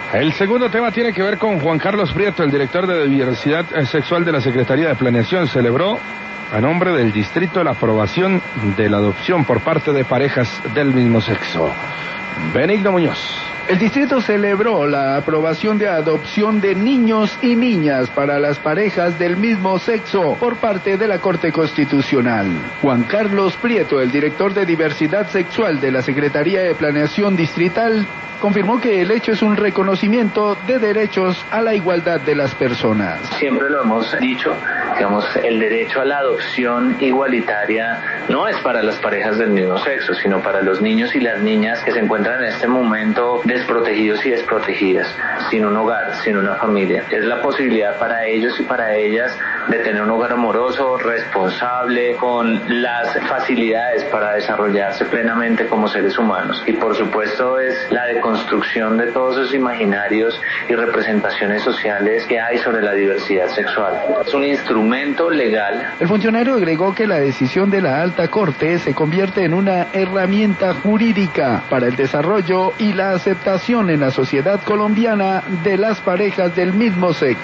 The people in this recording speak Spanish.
El segundo tema tiene que ver con Juan Carlos Prieto, el director de Diversidad Sexual de la Secretaría de Planeación. Celebró a nombre del distrito la aprobación de la adopción por parte de parejas del mismo sexo. Benigno Muñoz. El distrito celebró la aprobación de adopción de niños y niñas para las parejas del mismo sexo por parte de la Corte Constitucional. Juan Carlos Prieto, el director de Diversidad Sexual de la Secretaría de Planeación Distrital, confirmó que el hecho es un reconocimiento de derechos a la igualdad de las personas. Siempre lo hemos dicho, digamos, el derecho a la adopción igualitaria no es para las parejas del mismo sexo, sino para los niños y las niñas que se encuentran en este momento desprotegidos y desprotegidas, sin un hogar, sin una familia. Es la posibilidad para ellos y para ellas de tener un hogar amoroso, responsable, con las facilidades para desarrollarse plenamente como seres humanos. Y por supuesto es la deconstrucción de todos esos imaginarios y representaciones sociales que hay sobre la diversidad sexual. Es un instrumento legal. El funcionario agregó que la decisión de la Alta Corte se convierte en una herramienta jurídica para el desarrollo y la aceptación en la sociedad colombiana de las parejas del mismo sexo.